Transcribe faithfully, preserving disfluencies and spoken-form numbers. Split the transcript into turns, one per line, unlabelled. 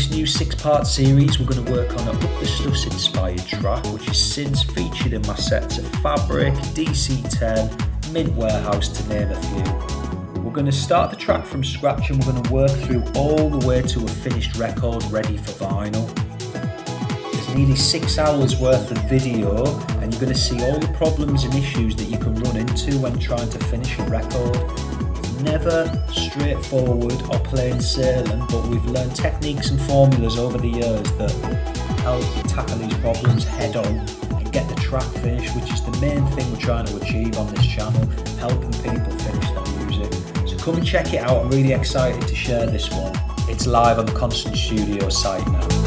this new six-part series, we're going to work on a Up the Stuffs inspired track, which is since featured in my sets of Fabric, D C ten, Mint Warehouse, to name a few. We're going to start the track from scratch and we're going to work through all the way to a finished record ready for vinyl. There's nearly six hours worth of video and you're going to see all the problems and issues that you can run into when trying to finish a record. Never straightforward or plain sailing, but we've learned techniques and formulas over the years that help tackle these problems head on and get the track finished, which is the main thing we're trying to achieve on this channel, helping people finish their music. So come and check it out. I'm really excited to share this one. It's live on the Constant Studio site now.